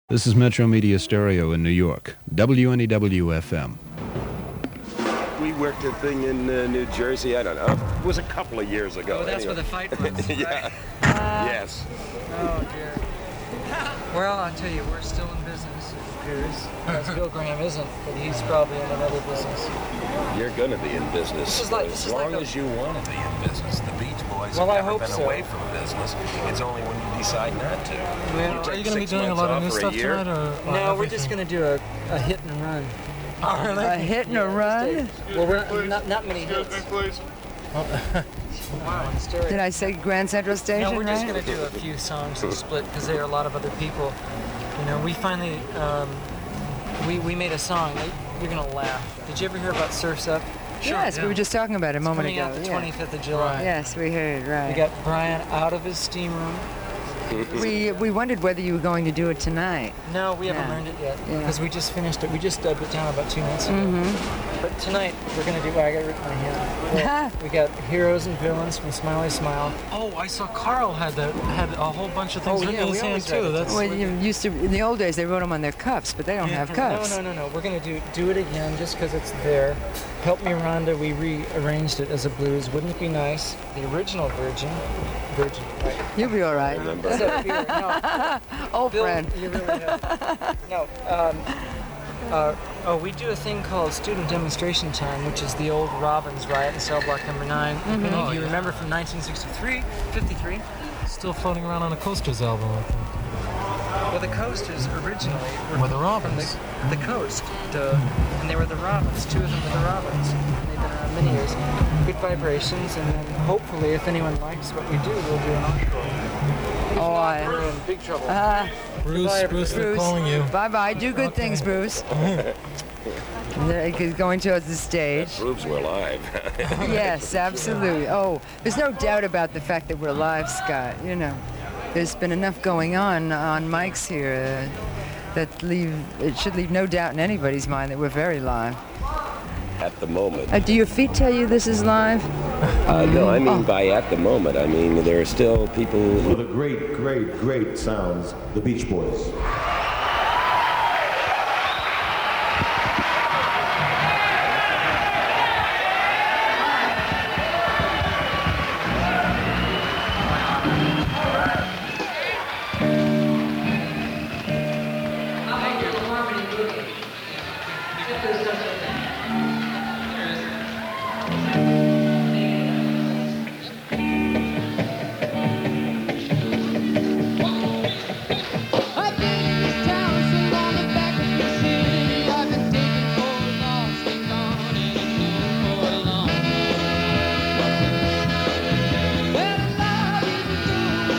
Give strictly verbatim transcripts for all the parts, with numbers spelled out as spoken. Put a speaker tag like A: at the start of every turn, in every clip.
A: This is Metro Media Stereo in New York, W N E W F M.
B: We worked a thing in uh, New Jersey, I don't know, it was a couple of years ago.
C: Oh, that's
B: anyway.
C: where the fight was, right?
B: Yeah,
C: Uh,
B: yes.
C: Oh, dear. Well, I'll tell you, we're still in business, it appears. As Bill Graham isn't, but he's probably in another business.
B: You're going to be in business
C: This is like- this
B: as
C: is
B: long
C: like a-
B: as you want to be in business. The Beach Boys
C: Well,
B: have
C: I
B: never
C: hope
B: been
C: so.
B: away from business. It's only when you decide not to.
C: Well,
B: take
D: Are you going to be
B: six
D: doing a
B: months
D: lot of
B: off
D: new
B: or a
D: stuff
B: year.
D: tonight, or? or
C: No, we're just
D: everything?
C: going to do a, a hit and run.
D: Oh, really?
E: A hit and a run?
C: Well, we're not, not many hits. Wow, in stereo.
E: Did I say Grand Central Station,
C: No, we're just
E: right?
C: going to do a few songs and split because there are a lot of other people. You know, we finally, um, we, we made a song. You're going to laugh. Did you ever hear about Surf's Up?
E: Yes,
D: yeah.
E: we were just talking about it a moment
C: Coming
E: ago.
C: out the
E: yeah.
C: twenty-fifth of July.
E: Yes, we heard, right.
C: We got Brian out of his steam room.
E: we, we wondered whether you were going to do it tonight.
C: No, we haven't
E: Yeah.
C: learned it yet
E: Yeah.
C: because we just finished it. We just dubbed it down about two months ago.
E: Mm-hmm.
C: But tonight we're gonna do. Well, I got it written on here. We got heroes and villains from Smiley Smile.
D: Oh, I saw Carl had that had a whole bunch of things
C: Oh,
D: written
C: yeah,
D: in
C: we
D: his hand
C: always write
D: too.
C: it
D: That's
E: Well, you used to, in the old days, they wrote them on their cups, but they don't have cups.
C: No, no, no, no. We're gonna do do it again just because it's there. Help Me Rhonda. We rearranged it as a blues. Wouldn't it be nice? The original Virgin. Virgin. Right.
E: You'll be all right.
B: Remember.
C: So, Peter, no,
E: Old
C: Bill,
E: friend.
C: you really have. No. Um, uh, oh, we do a thing called Student Demonstration Time, which is the old Robbins riot in cell block number nine. If any
D: Oh,
C: of you
D: yeah.
C: remember from nineteen sixty-three, fifty-three.
D: still floating around on a Coasters album, I think.
C: Well, the Coasters originally were
D: Were the
C: from
D: Robins.
C: The, the Coast, duh. And they were the Robins. Two of them were the Robins. And they've been around many years. Good vibrations, and then hopefully, if anyone likes what we do, we'll do an encore.
E: Oh, I...
C: We're in big trouble.
E: Uh,
D: Bruce,
C: Goodbye,
D: Bruce, they're
E: Bruce,
D: calling you.
E: bye-bye. Do good
D: Okay.
E: things, Bruce. They're going towards the stage.
B: Proves we're live.
E: Yes, absolutely. Oh, there's no doubt about the fact that we're live, Scott. You know, there's been enough going on on mics here uh, that leave it should leave no doubt in anybody's mind that we're very live.
B: At the moment.
E: Uh, do your feet tell you this is live?
B: Uh, no, I mean
E: Oh.
B: by at the moment, I mean there are still people who
F: With the great, great, great sounds, the Beach Boys.
G: I've been in this town so long and back of the city. I've been taken for lost and gone and for a long Well, love is a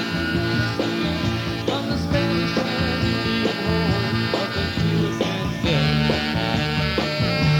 G: tool from the Spanish and the home of the U S S A.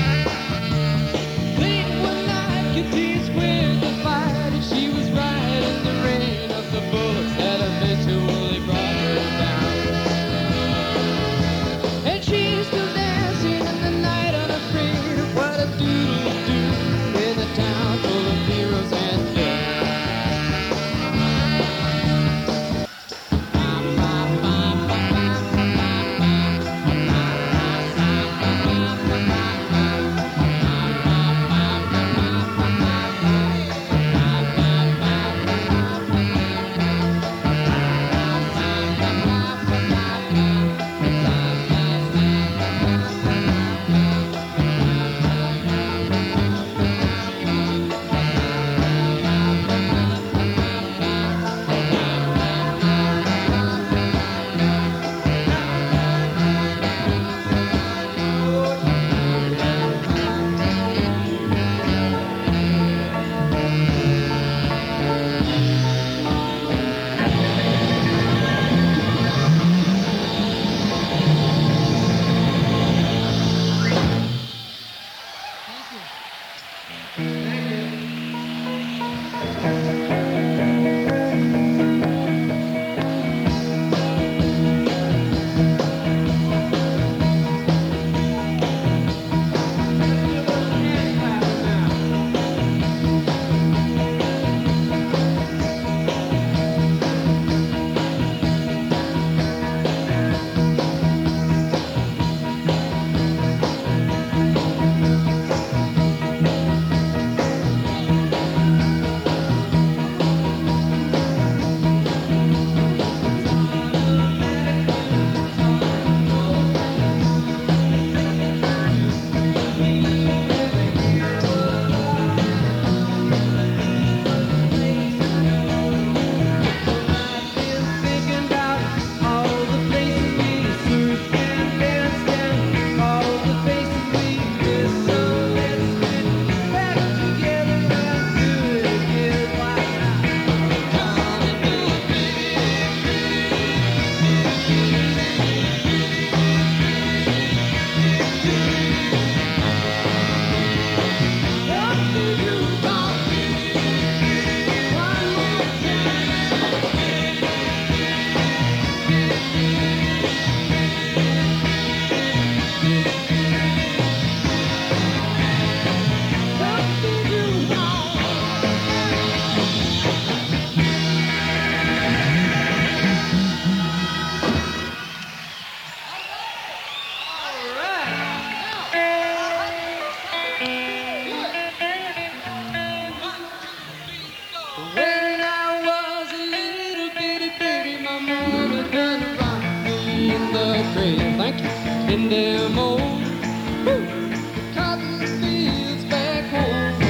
G: in the grave. Thank you. In them old woo, cotton fields back home.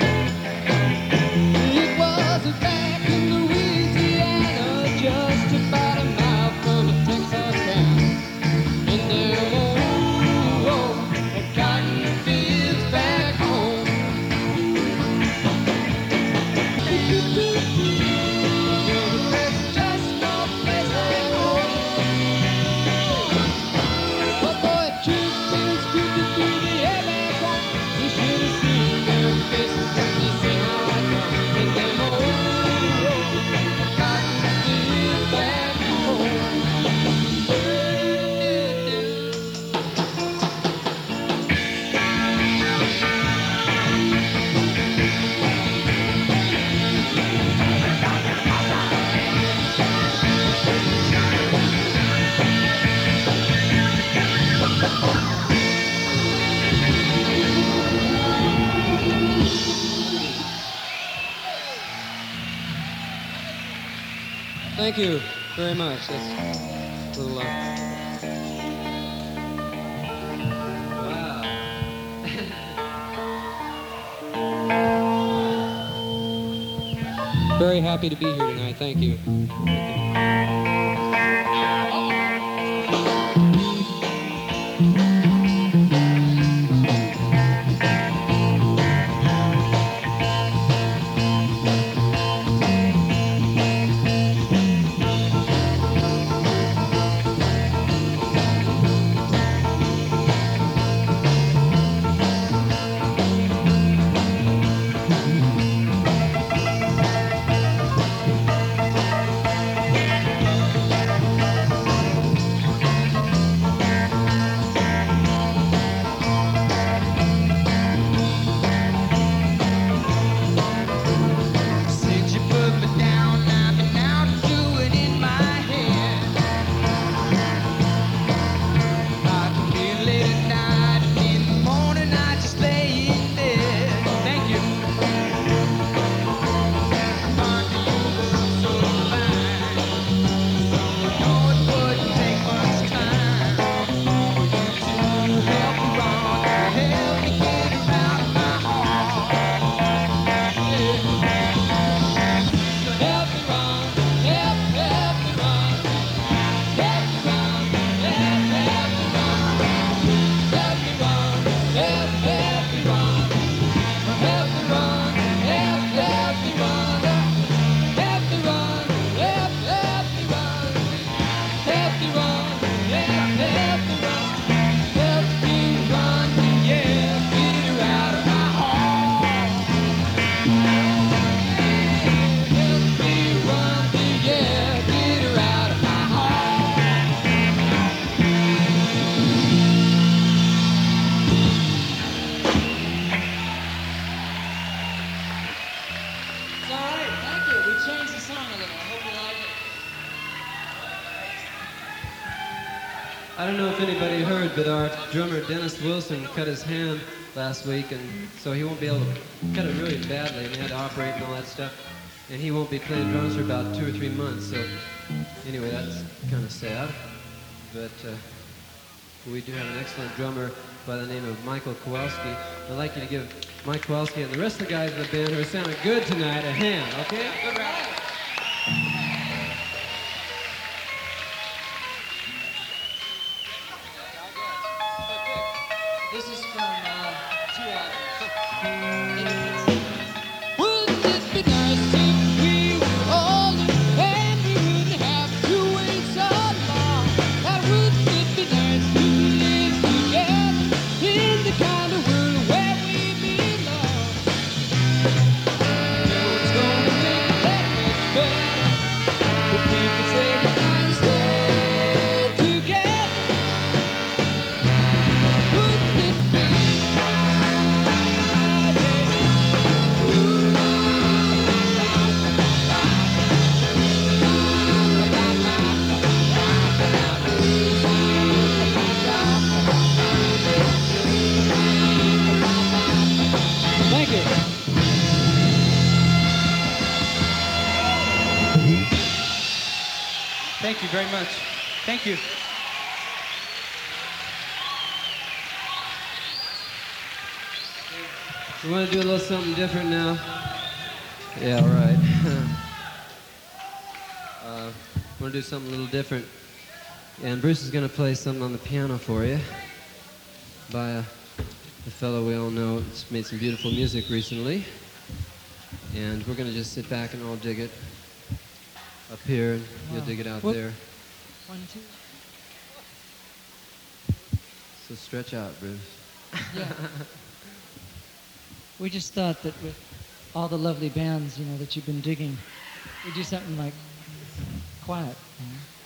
G: It was back in Louisiana, just about a mile from a Texas town. In them old, old cotton fields back home. There's just no place like home. Oh boy, it sure feels good to be the air back home. You should have seen their faces when they see how I come. In them old cotton fields back home. Thank you very much. That's a little uh, wow. Very happy to be here tonight. Thank you. Since you put me down, I've been out doing in my head. I can be late at night, and in the morning I just lay in bed. Thank you. Find you look so fine, so I know it wouldn't take much time for you to help me run, help me get her out of my heart. Yeah. So help me run, help, help me run, help me run, help, help me run, help me run, help, help me run, help me run, help, help me run, help me run, help, help me run, help me run, help, help me run, help me run, yeah, get her out of my heart. Help me run, yeah, get her out of my heart. It's all right, thank you. We changed the song a little. I hope you like it. I don't know if anybody heard, but our drummer Dennis Wilson cut his hand last week, and so he won't be able to cut it really badly, and he had to operate and all that stuff. And he won't be playing drums for about two or three months. So anyway, that's kind of sad. But uh, we do have an excellent drummer by the name of Michael Kowalski. I'd like you to give Mike Kowalski and the rest of the guys in the band who are sounding good tonight a hand, okay? Good round. This is from uh, two albums. Wouldn't it be nice if we were older and we wouldn't have to wait so long? And wouldn't it be nice to live together in the kind of world where we belong? No one's gonna make it that much better if we could say goodbye and stay together. Wouldn't it be? Thank you.
H: Thank you very much. Thank you. We want to do a little something different now. Yeah, all right. uh, we want to do something a little different. And Bruce is going to play something on the piano for you by a, a fellow we all know that's made some beautiful music recently. And we're going to just sit back and all dig it up here, and you'll
C: Wow.
H: dig it out
C: What-
H: there.
C: One, two.
H: So stretch out, Bruce.
C: Yeah. We just thought that with all the lovely bands, you know, that you've been digging, we do something like quiet. You know?